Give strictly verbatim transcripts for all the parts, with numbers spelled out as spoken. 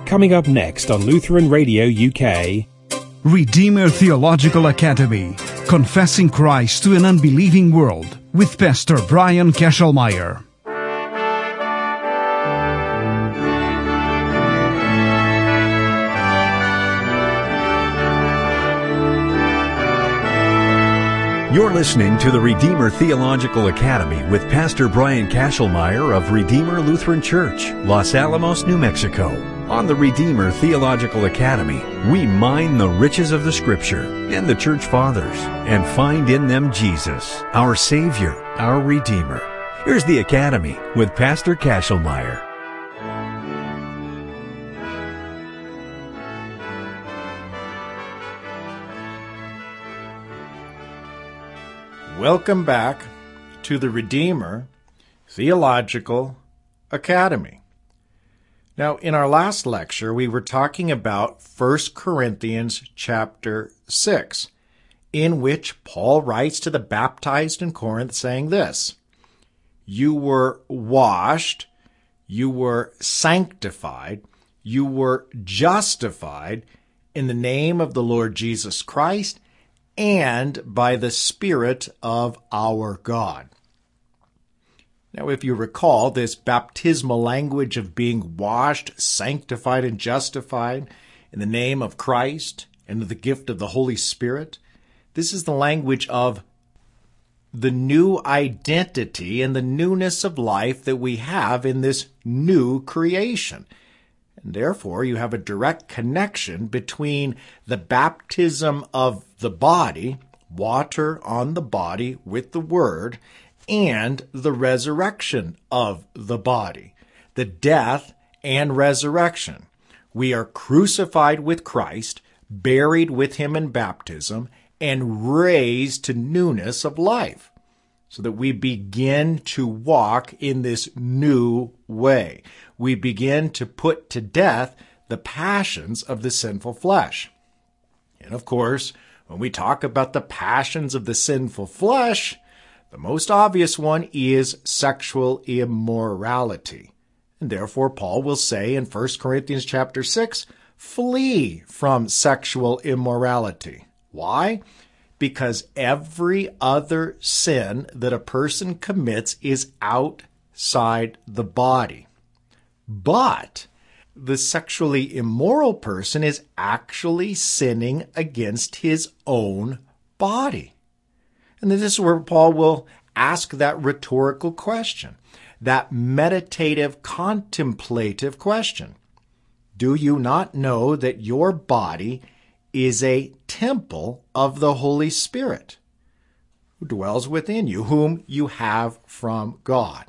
Coming up next on Lutheran Radio U K. Redeemer Theological Academy, Confessing Christ to an Unbelieving World, with Pastor Brian Kesselmeyer. You're listening to the Redeemer Theological Academy with Pastor Brian Kesselmeyer of Redeemer Lutheran Church, Los Alamos, New Mexico. On the Redeemer Theological Academy, we mine the riches of the Scripture and the Church Fathers and find in them Jesus, our Savior, our Redeemer. Here's the Academy with Pastor Kesselmeyer. Welcome back to the Redeemer Theological Academy. Now, in our last lecture, we were talking about First Corinthians chapter six, in which Paul writes to the baptized in Corinth saying this: you were washed, you were sanctified, you were justified in the name of the Lord Jesus Christ and by the Spirit of our God. Now, if you recall, this baptismal language of being washed, sanctified, and justified in the name of Christ and of the gift of the Holy Spirit, this is the language of the new identity and the newness of life that we have in this new creation. And therefore, you have a direct connection between the baptism of the body, water on the body with the Word, and the resurrection of the body, the death and resurrection. We are crucified with Christ, buried with Him in baptism, and raised to newness of life, so that we begin to walk in this new way. We begin to put to death the passions of the sinful flesh. And of course, when we talk about the passions of the sinful flesh, the most obvious one is sexual immorality. And therefore, Paul will say in First Corinthians chapter six, flee from sexual immorality. Why? Because every other sin that a person commits is outside the body. But the sexually immoral person is actually sinning against his own body. And this is where Paul will ask that rhetorical question, that meditative, contemplative question. Do you not know that your body is a temple of the Holy Spirit, who dwells within you, whom you have from God?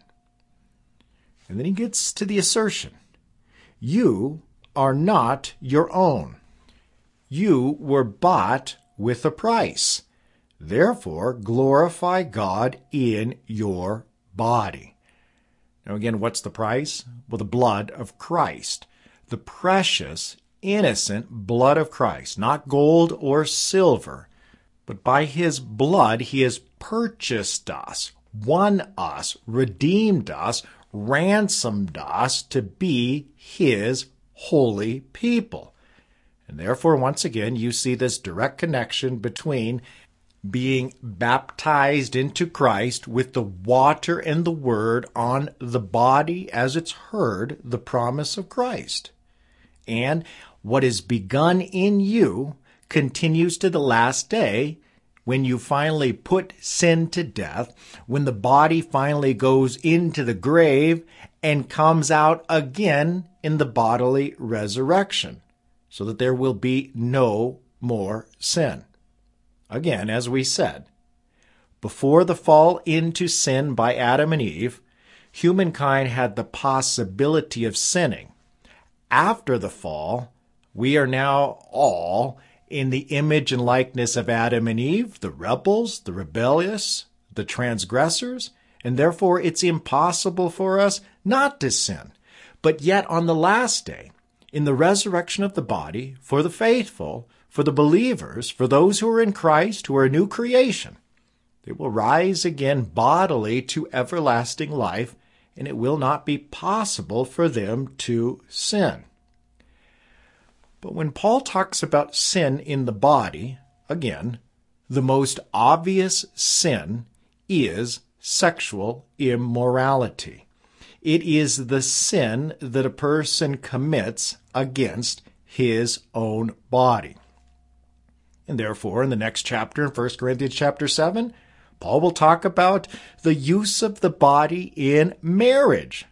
And then he gets to the assertion, you are not your own. You were bought with a price. Therefore, glorify God in your body. Now again, what's the price? Well, the blood of Christ, the precious, innocent blood of Christ, not gold or silver, but by His blood He has purchased us, won us, redeemed us, ransomed us to be His holy people. And therefore, once again, you see this direct connection between being baptized into Christ with the water and the Word on the body as it's heard the promise of Christ. And what is begun in you continues to the last day when you finally put sin to death, when the body finally goes into the grave and comes out again in the bodily resurrection, so that there will be no more sin. Again, as we said, before the fall into sin by Adam and Eve, humankind had the possibility of sinning. After the fall, we are now all in the image and likeness of Adam and Eve, the rebels, the rebellious, the transgressors, and therefore it's impossible for us not to sin. But yet on the last day, in the resurrection of the body, for the faithful, for the believers, for those who are in Christ, who are a new creation, they will rise again bodily to everlasting life, and it will not be possible for them to sin. But when Paul talks about sin in the body, again, the most obvious sin is sexual immorality. It is the sin that a person commits against his own body. And therefore, in the next chapter, in First Corinthians chapter seven, Paul will talk about the use of the body in marriage.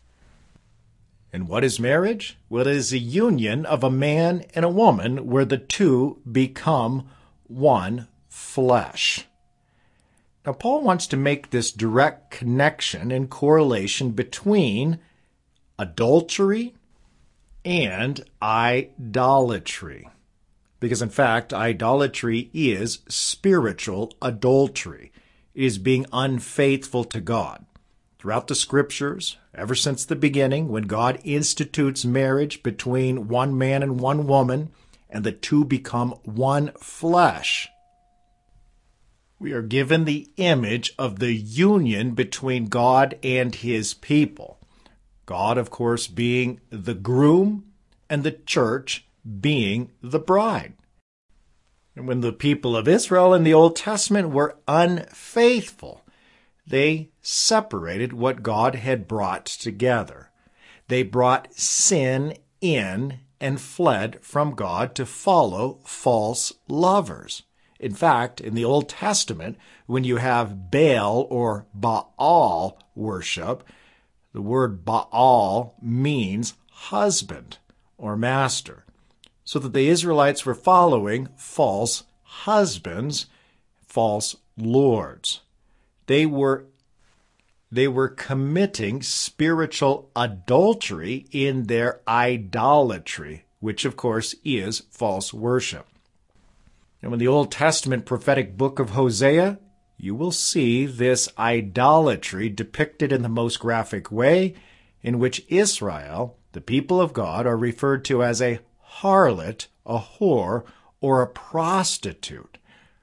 And what is marriage? Well, it is a union of a man and a woman where the two become one flesh. Now, Paul wants to make this direct connection and correlation between adultery and idolatry. Because, in fact, idolatry is spiritual adultery. It is being unfaithful to God. Throughout the Scriptures, ever since the beginning, when God institutes marriage between one man and one woman, and the two become one flesh, we are given the image of the union between God and his people. God, of course, being the groom and the church being the bride. And when the people of Israel in the Old Testament were unfaithful, they separated what God had brought together. They brought sin in and fled from God to follow false lovers. In fact, in the Old Testament, when you have Baal or Baal worship, the word Baal means husband or master. So that the Israelites were following false husbands, false lords. They were, they were committing spiritual adultery in their idolatry, which of course is false worship. And in the Old Testament prophetic book of Hosea, you will see this idolatry depicted in the most graphic way, in which Israel, the people of God, are referred to as a harlot, a whore, or a prostitute.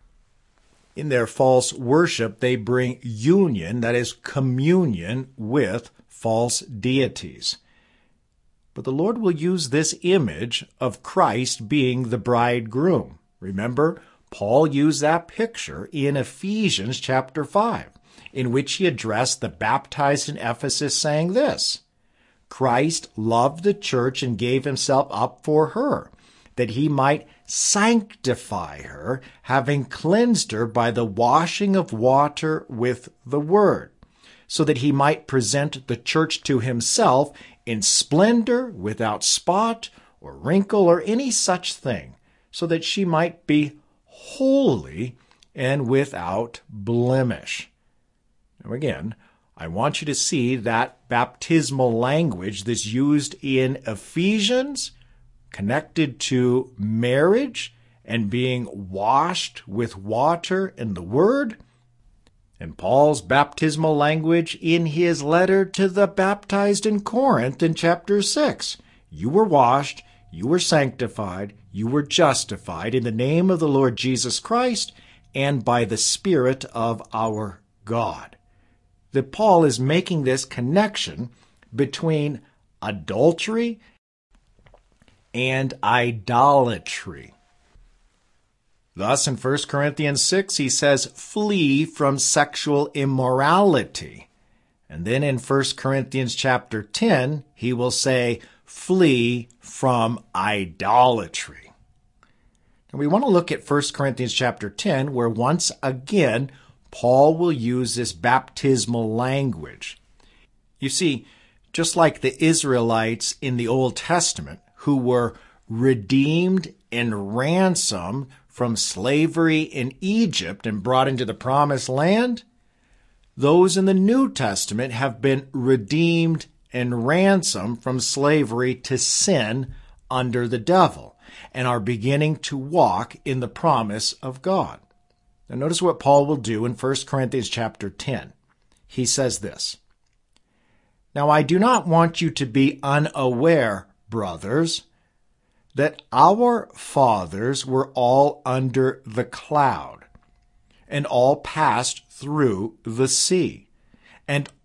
In their false worship, they bring union, that is, communion, with false deities. But the Lord will use this image of Christ being the bridegroom. Remember, Paul used that picture in Ephesians chapter five, in which he addressed the baptized in Ephesus, saying this: Christ loved the church and gave himself up for her, that he might sanctify her, having cleansed her by the washing of water with the word, so that he might present the church to himself in splendor, without spot or wrinkle or any such thing, so that she might be holy and without blemish. Now again, I want you to see that baptismal language that's used in Ephesians, connected to marriage and being washed with water and the word, and Paul's baptismal language in his letter to the baptized in Corinth in chapter six. You were washed, you were sanctified, you were justified in the name of the Lord Jesus Christ and by the Spirit of our God. That Paul is making this connection between adultery and idolatry. Thus, in First Corinthians six, he says, flee from sexual immorality. And then in First Corinthians chapter ten, he will say, flee from idolatry. And we want to look at First Corinthians chapter ten, where once again, Paul will use this baptismal language. You see, just like the Israelites in the Old Testament, who were redeemed and ransomed from slavery in Egypt and brought into the promised land, those in the New Testament have been redeemed and ransomed from slavery to sin under the devil and are beginning to walk in the promise of God. Now notice what Paul will do in First Corinthians chapter ten. He says this: Now I do not want you to be unaware, brothers, that our fathers were all under the cloud, and all passed through the sea, and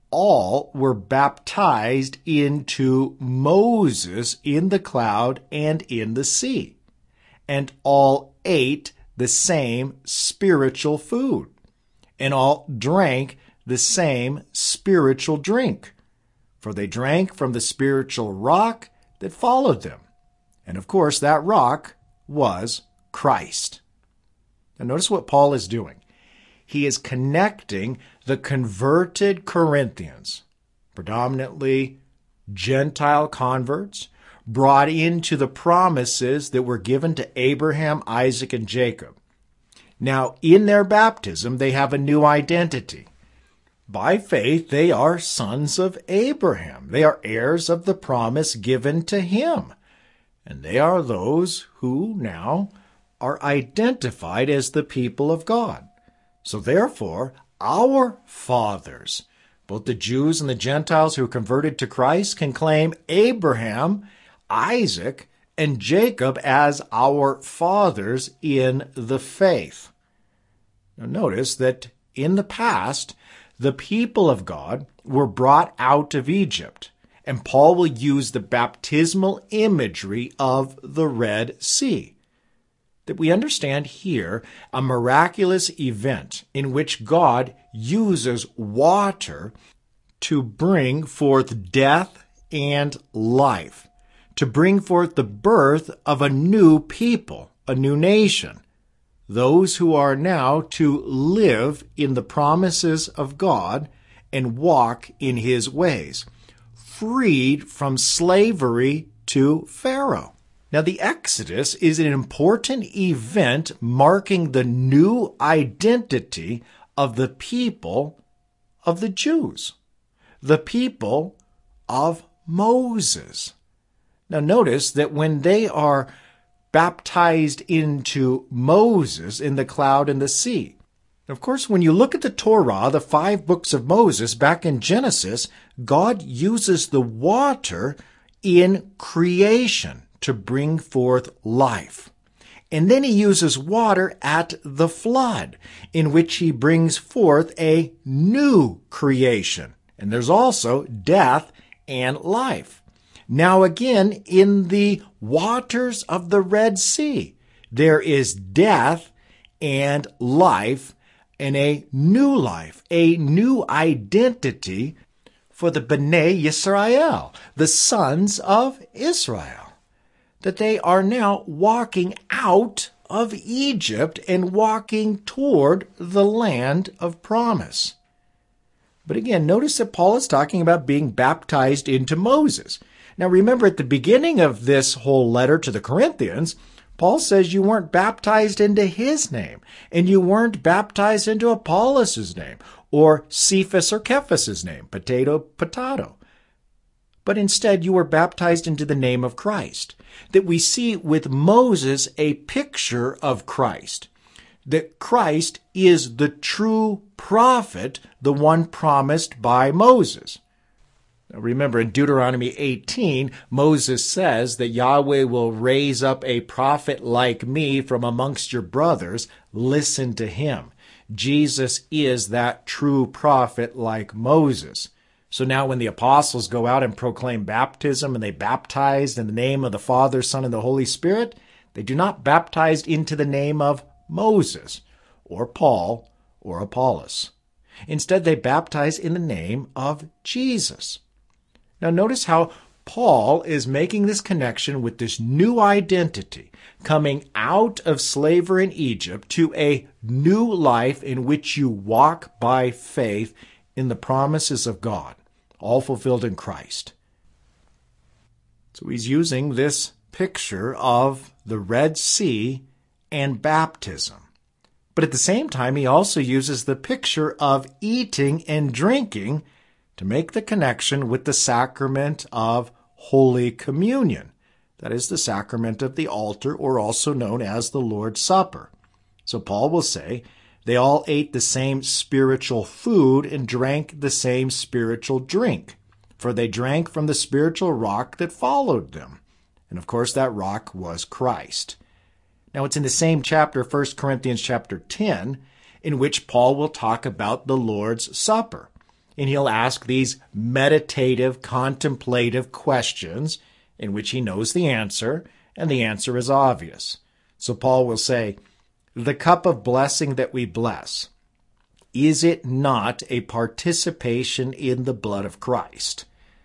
all were baptized into Moses in the cloud and in the sea, and all ate the same spiritual food, and all drank the same spiritual drink, for they drank from the spiritual rock that followed them. And of course, that rock was Christ. Now notice what Paul is doing. He is connecting the converted Corinthians, predominantly Gentile converts, brought into the promises that were given to Abraham, Isaac, and Jacob. Now, in their baptism, they have a new identity. By faith, they are sons of Abraham. They are heirs of the promise given to him. And they are those who now are identified as the people of God. So therefore, our fathers, both the Jews and the Gentiles who converted to Christ, can claim Abraham, Isaac, and Jacob as our fathers in the faith. Now notice that in the past, the people of God were brought out of Egypt, and Paul will use the baptismal imagery of the Red Sea. That we understand here a miraculous event in which God uses water to bring forth death and life, to bring forth the birth of a new people, a new nation, those who are now to live in the promises of God and walk in his ways, freed from slavery to Pharaoh. Now, the Exodus is an important event marking the new identity of the people of the Jews, the people of Moses. Now, notice that when they are baptized into Moses in the cloud and the sea, of course, when you look at the Torah, the five books of Moses back in Genesis, God uses the water in creation to bring forth life. And then he uses water at the flood, in which he brings forth a new creation. And there's also death and life. Now again, in the waters of the Red Sea, there is death and life and a new life, a new identity for the Bnei Yisrael, the sons of Israel. That they are now walking out of Egypt and walking toward the land of promise. But again, notice that Paul is talking about being baptized into Moses. Now remember, at the beginning of this whole letter to the Corinthians, Paul says you weren't baptized into his name, and you weren't baptized into Apollos' name, or Cephas or Cephas' name, potato, potato. But instead you were baptized into the name of Christ. That we see with Moses a picture of Christ. That Christ is the true prophet, the one promised by Moses. Now remember, in Deuteronomy eighteen, Moses says that Yahweh will raise up a prophet like me from amongst your brothers. Listen to him. Jesus is that true prophet like Moses. So now when the apostles go out and proclaim baptism and they baptize in the name of the Father, Son, and the Holy Spirit, they do not baptize into the name of Moses or Paul or Apollos. Instead, they baptize in the name of Jesus. Now notice how Paul is making this connection with this new identity, coming out of slavery in Egypt to a new life in which you walk by faith in the promises of God, all fulfilled in Christ. So he's using this picture of the Red Sea and baptism. But at the same time, he also uses the picture of eating and drinking to make the connection with the sacrament of Holy Communion. That is the sacrament of the altar, or also known as the Lord's Supper. So Paul will say, they all ate the same spiritual food and drank the same spiritual drink, for they drank from the spiritual rock that followed them. And of course, that rock was Christ. Now, it's in the same chapter, First Corinthians chapter ten, in which Paul will talk about the Lord's Supper. and he'll ask these meditative, contemplative questions in which he knows the answer, and the answer is obvious. So Paul will say, the cup of blessing that we bless, is it not a participation in the blood of Christ?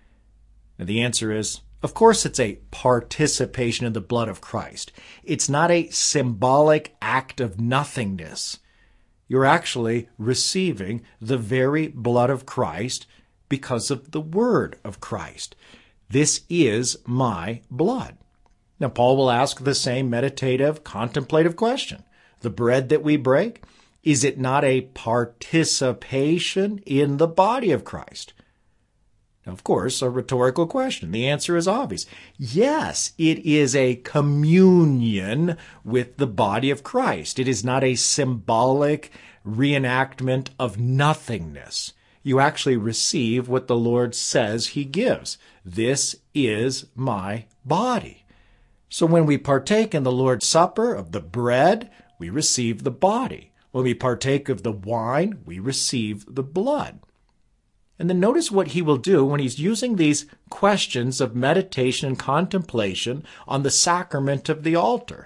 And the answer is, of course it's a participation in the blood of Christ. It's not a symbolic act of nothingness. You're actually receiving the very blood of Christ because of the word of Christ. This is my blood. Now, Paul will ask the same meditative, contemplative question. The bread that we break, is it not a participation in the body of Christ? Now, of course, a rhetorical question. The answer is obvious. Yes, it is a communion with the body of Christ. It is not a symbolic reenactment of nothingness. You actually receive what the Lord says he gives. This is my body. So when we partake in the Lord's Supper of the bread, we receive the body. When we partake of the wine, we receive the blood. And then notice what he will do when he's using these questions of meditation and contemplation on the sacrament of the altar.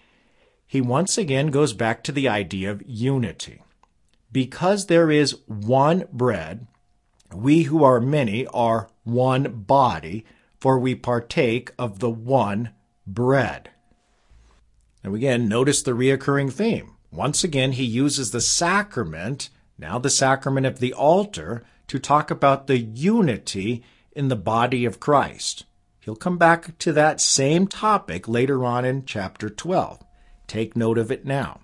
He once again goes back to the idea of unity. Because there is one bread, we who are many are one body, for we partake of the one bread. Now again, notice the reoccurring theme. Once again, he uses the sacrament, now the sacrament of the altar, to talk about the unity in the body of Christ. He'll come back to that same topic later on in chapter twelve. Take note of it now.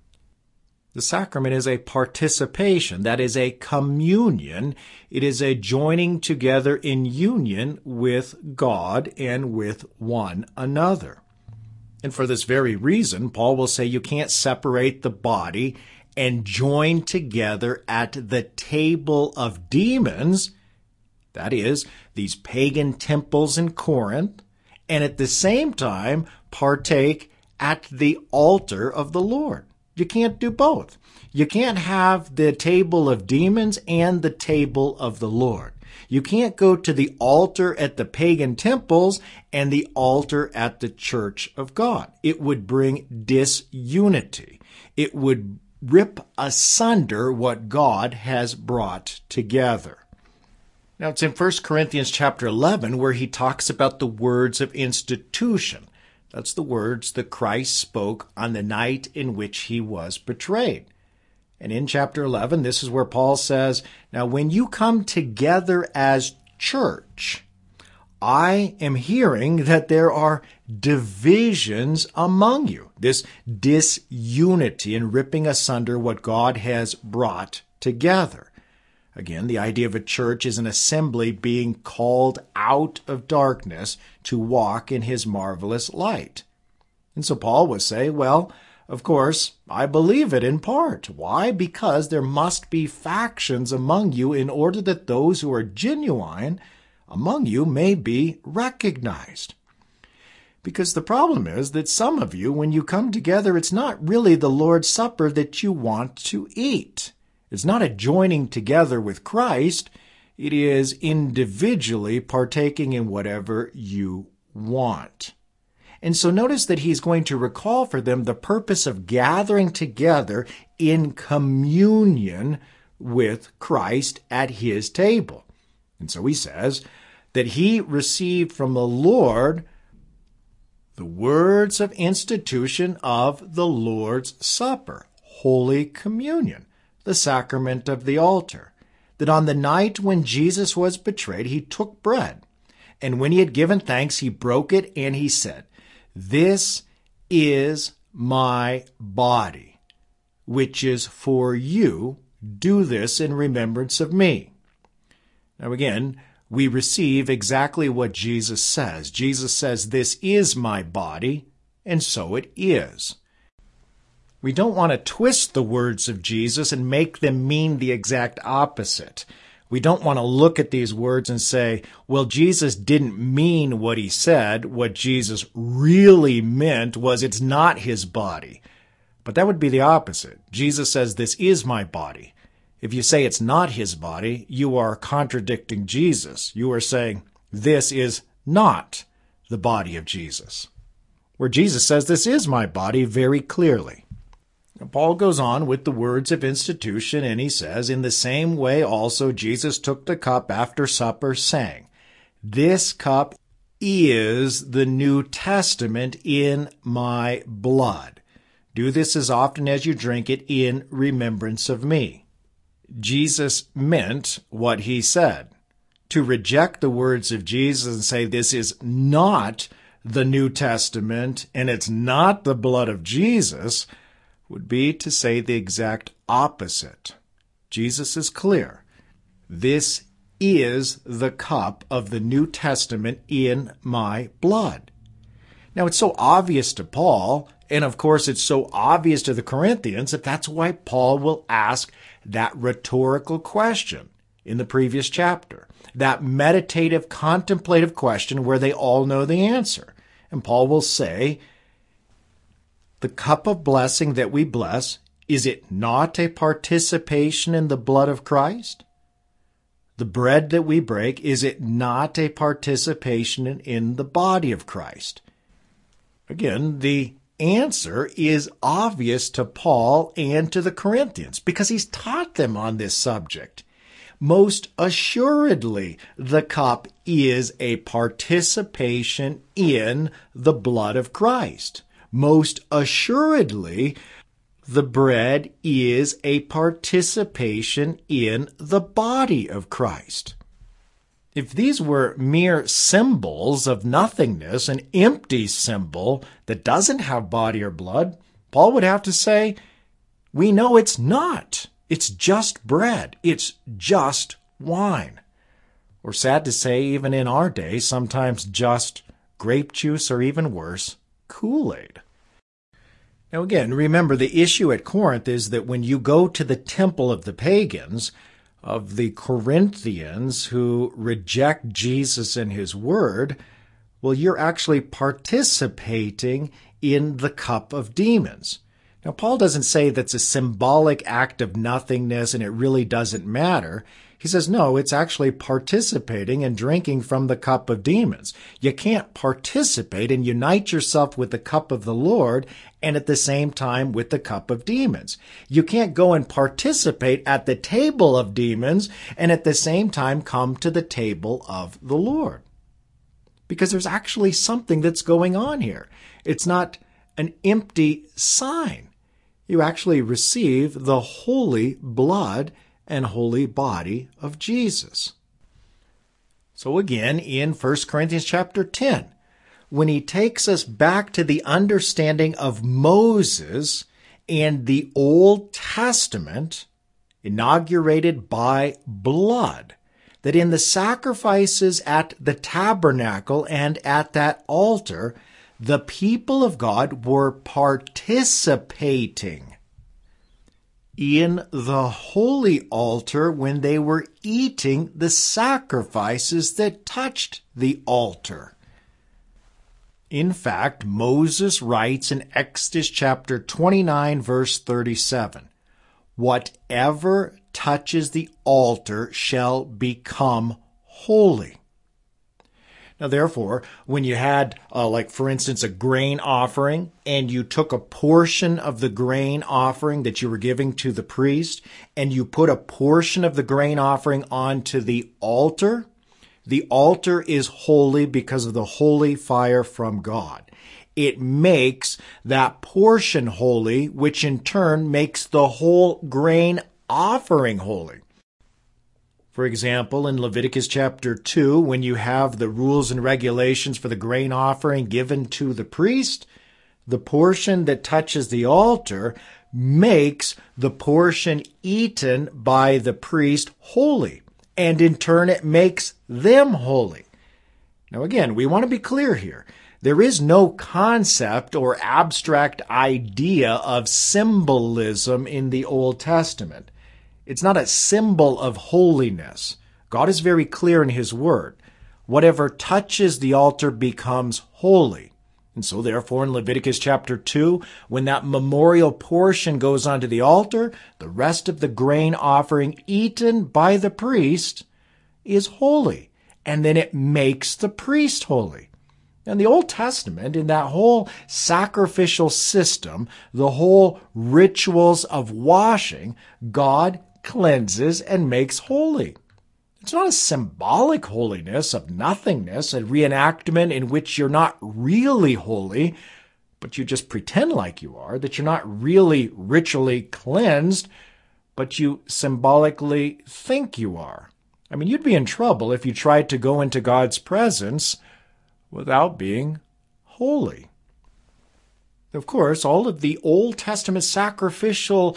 The sacrament is a participation, that is a communion. It is a joining together in union with God and with one another. And for this very reason, Paul will say you can't separate the body and join together at the table of demons, that is, these pagan temples in Corinth, and at the same time partake at the altar of the Lord. You can't do both. You can't have the table of demons and the table of the Lord. You can't go to the altar at the pagan temples and the altar at the church of God. It would bring disunity. It would rip asunder what God has brought together. Now, it's in First Corinthians chapter eleven where he talks about the words of institution. That's the words that Christ spoke on the night in which he was betrayed. And in chapter eleven, this is where Paul says, now when you come together as church, I am hearing that there are divisions among you. This disunity and ripping asunder what God has brought together. Again, the idea of a church is an assembly being called out of darkness to walk in his marvelous light. And so Paul would say, well, of course, I believe it in part. Why? Because there must be factions among you in order that those who are genuine among you may be recognized. Because the problem is that some of you, when you come together, it's not really the Lord's Supper that you want to eat. It's not a joining together with Christ. It is individually partaking in whatever you want. And so notice that he's going to recall for them the purpose of gathering together in communion with Christ at his table. And so he says that he received from the Lord the words of institution of the Lord's Supper, Holy Communion, the sacrament of the altar, that on the night when Jesus was betrayed, he took bread, and when he had given thanks, he broke it, and he said, this is my body, which is for you. Do this in remembrance of me. Now again, we receive exactly what Jesus says. Jesus says, this is my body, and so it is. We don't want to twist the words of Jesus and make them mean the exact opposite. We don't want to look at these words and say, well, Jesus didn't mean what he said. What Jesus really meant was it's not his body. But that would be the opposite. Jesus says, this is my body. If you say it's not his body, you are contradicting Jesus. You are saying this is not the body of Jesus, where Jesus says this is my body very clearly. And Paul goes on with the words of institution, and he says, in the same way also Jesus took the cup after supper, saying, this cup is the New Testament in my blood. Do this as often as you drink it in remembrance of me. Jesus meant what he said. To reject the words of Jesus and say this is not the New Testament and it's not the blood of Jesus would be to say the exact opposite. Jesus is clear. This is the cup of the New Testament in my blood. Now, it's so obvious to Paul, and of course it's so obvious to the Corinthians, that that's why Paul will ask that rhetorical question in the previous chapter, that meditative, contemplative question where they all know the answer. And Paul will say, the cup of blessing that we bless, is it not a participation in the blood of Christ? The bread that we break, is it not a participation in, in the body of Christ? Again, the answer is obvious to Paul and to the Corinthians because he's taught them on this subject. Most assuredly, the cup is a participation in the blood of Christ. Most assuredly, the bread is a participation in the body of Christ. If these were mere symbols of nothingness, an empty symbol that doesn't have body or blood, Paul would have to say, we know it's not. It's just bread. It's just wine. Or sad to say, even in our day, sometimes just grape juice or even worse, Kool-Aid. Now again, remember the issue at Corinth is that when you go to the temple of the pagans, of the Corinthians who reject Jesus and his word, well, you're actually participating in the cup of demons. Now, Paul doesn't say that's a symbolic act of nothingness and it really doesn't matter. He says, no, it's actually participating and drinking from the cup of demons. You can't participate and unite yourself with the cup of the Lord and at the same time with the cup of demons. You can't go and participate at the table of demons and at the same time come to the table of the Lord. Because there's actually something that's going on here. It's not an empty sign. You actually receive the holy blood and holy body of Jesus. So again, in First Corinthians chapter ten, when he takes us back to the understanding of Moses and the Old Testament, inaugurated by blood, that in the sacrifices at the tabernacle and at that altar, the people of God were participating in the holy altar when they were eating the sacrifices that touched the altar. In fact, Moses writes in Exodus chapter twenty-nine, verse thirty-seven, whatever touches the altar shall become holy. Now, therefore, when you had, uh, like, for instance, a grain offering, and you took a portion of the grain offering that you were giving to the priest, and you put a portion of the grain offering onto the altar, the altar is holy because of the holy fire from God. It makes that portion holy, which in turn makes the whole grain offering holy. For example, in Leviticus chapter two, when you have the rules and regulations for the grain offering given to the priest, the portion that touches the altar makes the portion eaten by the priest holy, and in turn it makes them holy. Now again, we want to be clear here. There is no concept or abstract idea of symbolism in the Old Testament. It's not a symbol of holiness. God is very clear in his word. Whatever touches the altar becomes holy. And so therefore in Leviticus chapter two, when that memorial portion goes onto the altar, the rest of the grain offering eaten by the priest is holy. And then it makes the priest holy. In the Old Testament, in that whole sacrificial system, the whole rituals of washing, God cleanses and makes holy. It's not a symbolic holiness of nothingness, a reenactment in which you're not really holy, but you just pretend like you are, that you're not really ritually cleansed, but you symbolically think you are. I mean, you'd be in trouble if you tried to go into God's presence without being holy. Of course, all of the Old Testament sacrificial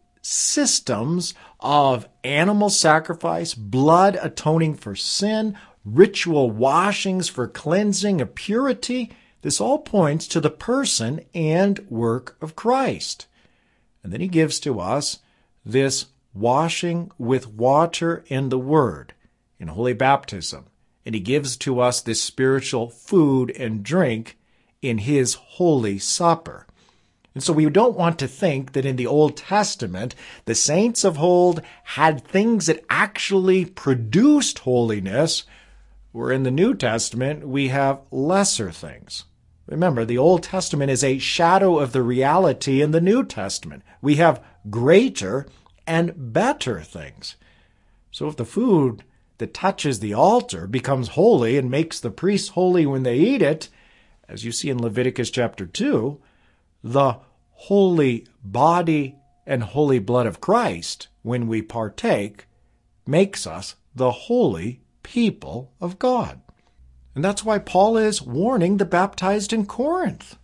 systems of animal sacrifice, blood atoning for sin, ritual washings for cleansing of purity, this all points to the person and work of Christ. And then he gives to us this washing with water and the Word in holy baptism. And he gives to us this spiritual food and drink in his holy supper. And so we don't want to think that in the Old Testament, the saints of old had things that actually produced holiness, where in the New Testament we have lesser things. Remember, the Old Testament is a shadow of the reality in the New Testament. We have greater and better things. So if the food that touches the altar becomes holy and makes the priests holy when they eat it, as you see in Leviticus chapter two, the holy body and holy blood of Christ, when we partake, makes us the holy people of God. And that's why Paul is warning the baptized in Corinth.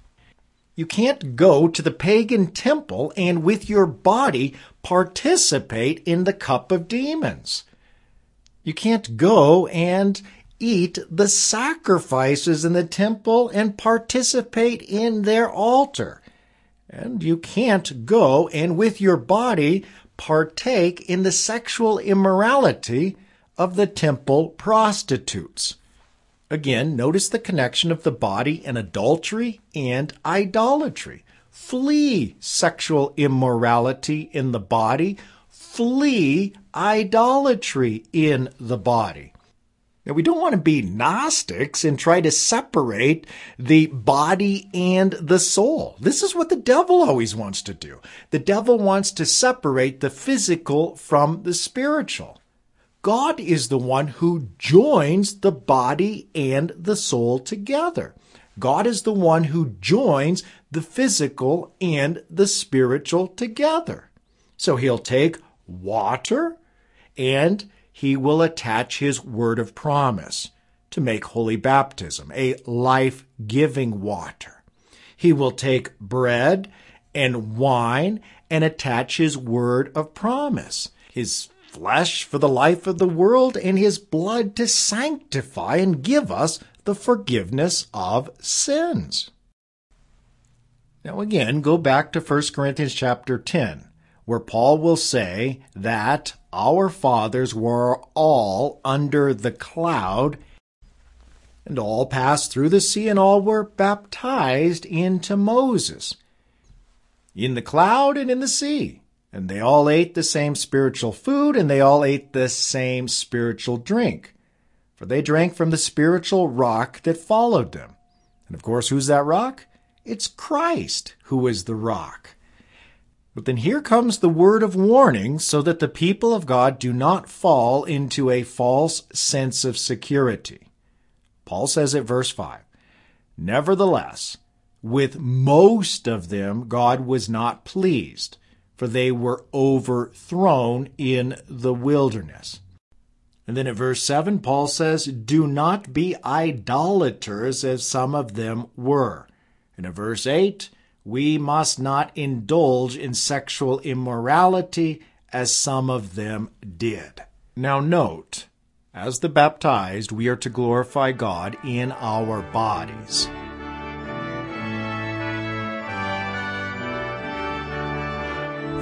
You can't go to the pagan temple and with your body participate in the cup of demons. You can't go and eat the sacrifices in the temple and participate in their altar. And you can't go and with your body partake in the sexual immorality of the temple prostitutes. Again, notice the connection of the body and adultery and idolatry. Flee sexual immorality in the body. Flee idolatry in the body. Now, we don't want to be Gnostics and try to separate the body and the soul. This is what the devil always wants to do. The devil wants to separate the physical from the spiritual. God is the one who joins the body and the soul together. God is the one who joins the physical and the spiritual together. So he'll take water and he will attach his word of promise to make holy baptism, a life-giving water. He will take bread and wine and attach his word of promise, his flesh for the life of the world, and his blood to sanctify and give us the forgiveness of sins. Now again, go back to First Corinthians chapter ten, where Paul will say that our fathers were all under the cloud, and all passed through the sea, and all were baptized into Moses, in the cloud and in the sea. And they all ate the same spiritual food, and they all ate the same spiritual drink. For they drank from the spiritual rock that followed them. And of course, who's that rock? It's Christ who is the rock. But then here comes the word of warning so that the people of God do not fall into a false sense of security. Paul says at verse five, "Nevertheless, with most of them God was not pleased, for they were overthrown in the wilderness." And then at verse seven, Paul says, "Do not be idolaters as some of them were." And at verse eight, "We must not indulge in sexual immorality as some of them did." Now note, as the baptized, we are to glorify God in our bodies.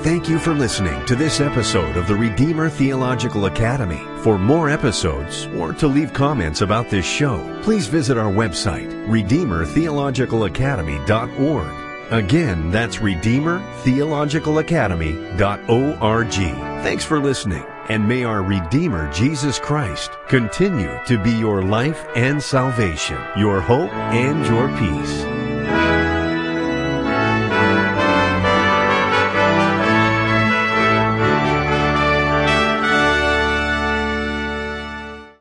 Thank you for listening to this episode of the Redeemer Theological Academy. For more episodes or to leave comments about this show, please visit our website, redeemer theological academy dot org. Again, that's redeemer theological academy dot org. Thanks for listening, and may our Redeemer Jesus Christ continue to be your life and salvation, your hope and your peace.